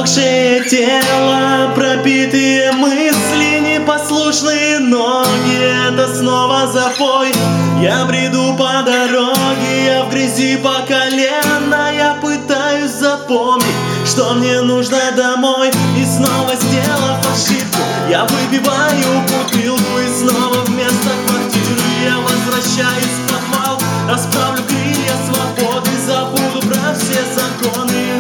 Иссохшее тело, пропитые мысли, непослушные ноги — это снова запой. Я бреду по дороге, я в грязи по колено. Я пытаюсь запомнить, что мне нужно домой. И снова, сделав ошибку, я выпиваю бутылку. И снова вместо квартиры я возвращаюсь в подвал. Расправлю крылья свободы, забуду про все законы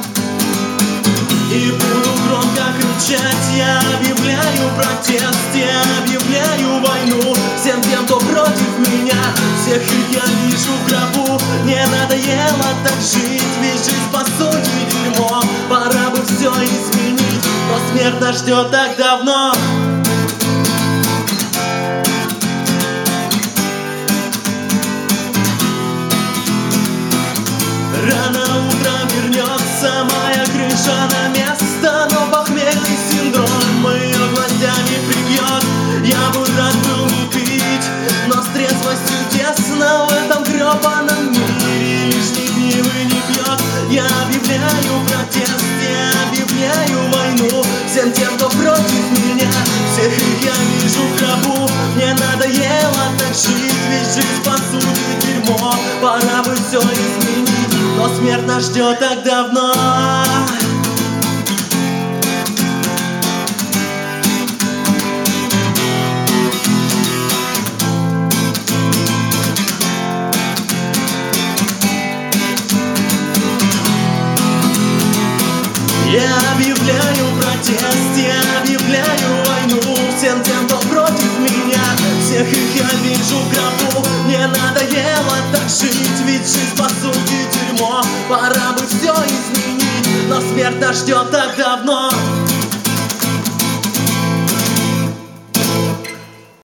и буду громко кричать. Я объявляю протест, я объявляю войну всем тем, кто против меня. Всех их я вижу в гробу. Мне надоело так жить, ведь жизнь по сути дерьмо. Пора бы все изменить, но смерть нас ждет так давно. Рано утром вернется моя крыша на место, но похмельный синдром ее гвоздями прибьет. Я бы рад был не пить, но с трезвостью тесно в этом гребаном мире. Лишних гневы не пьет. Я объявляю протест, я объявляю войну всем тем, кто против меня. Всех их я вижу в гробу. Мне надоело так жить, ведь жизнь по сути дерьмо. Пора бы все изменить, но смерть нас ждет так давно. Я объявляю протест, я объявляю войну всем тем, кто против меня. Всех их я вижу в гробу. Мне надоело так жить, ведь жизнь по сути дерьмо. Пора бы все изменить, но смерть нас ждет так давно.